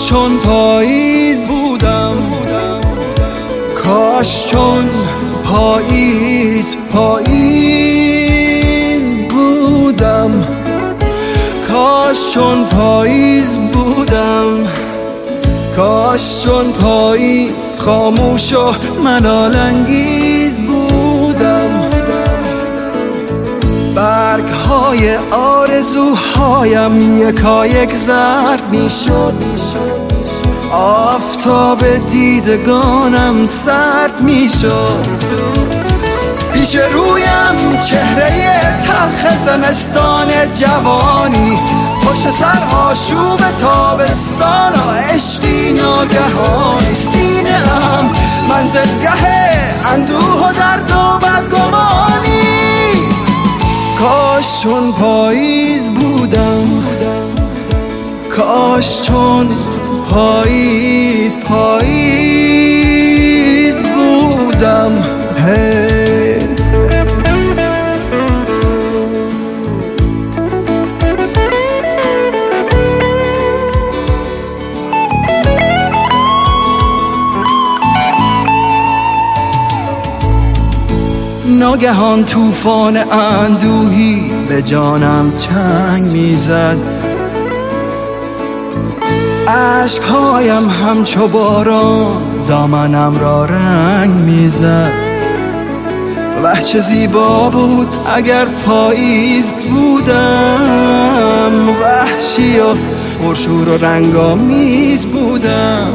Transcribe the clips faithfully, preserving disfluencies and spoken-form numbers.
چون پاییز بودم، کاش چون پاییز پاییز بودم، کاش چون پاییز بودم، کاش چون پاییز خاموش و ملال انگیز بودم. برگ های آرزوهایم یکایک زرد می شد، آفتاب دیدگانم سرد می شد. پیش رویم چهره تلخ زمستان جوانی، پشت سر آشوب تابستان و عشقی ناگهانی. سینه ام منزلگه اندوه و درد و بدگمانی. کاش چون پاییز بودم، کاش چون پاییز پاییز بودم. hey. ناگهان طوفان اندوهی به جانم چنگ میزد، عشقهایم همچو باران دامنم را رنگ میزد. وه چه زیبا بود اگر پاییز بودم، وحشی و پرشور و رنگامیز بودم.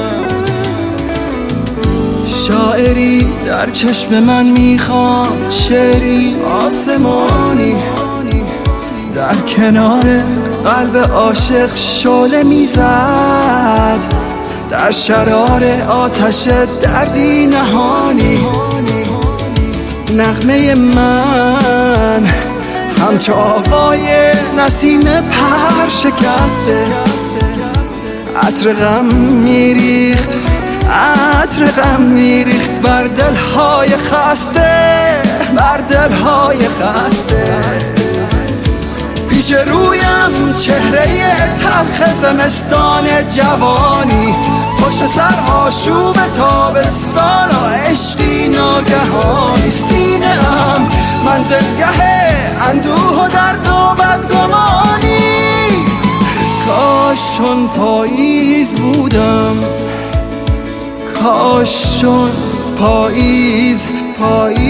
شاعری در چشم من میخواند، شعری آسمانی در کنار قلب عاشق شعله میزد، در شرار آتش دردی نهانی. نغمه من همچو آوای نسیم پر شکسته، عطر غم میریخت، عطر غم میریخت بر دلهای خسته، بر دلهای خسته. پیش رویم چهره تلخ زمستان جوانی، پشت سر آشوب تابستان و عشقی ناگهانی. سینه ام منزلگه اندوه و درد و بدگمانی. کاش چون پاییز بودم، کاش چون پاییز پاییز